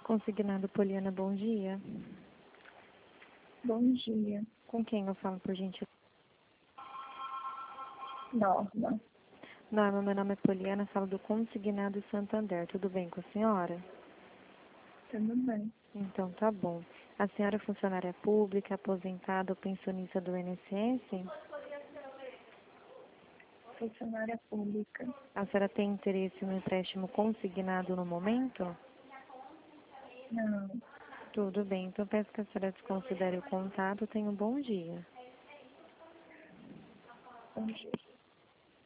Consignado Poliana, bom dia. Bom dia. Com quem eu falo, por gentileza? Norma. Norma, meu nome é Poliana, falo do Consignado Santander. Tudo bem com a senhora? Tudo bem. Então, tá bom. A senhora é funcionária pública, aposentada ou pensionista do INSS? Funcionária pública. A senhora tem interesse no empréstimo consignado no momento? Não. Tudo bem, então peço que a senhora desconsidere o contato. Tenha um bom dia. Bom dia.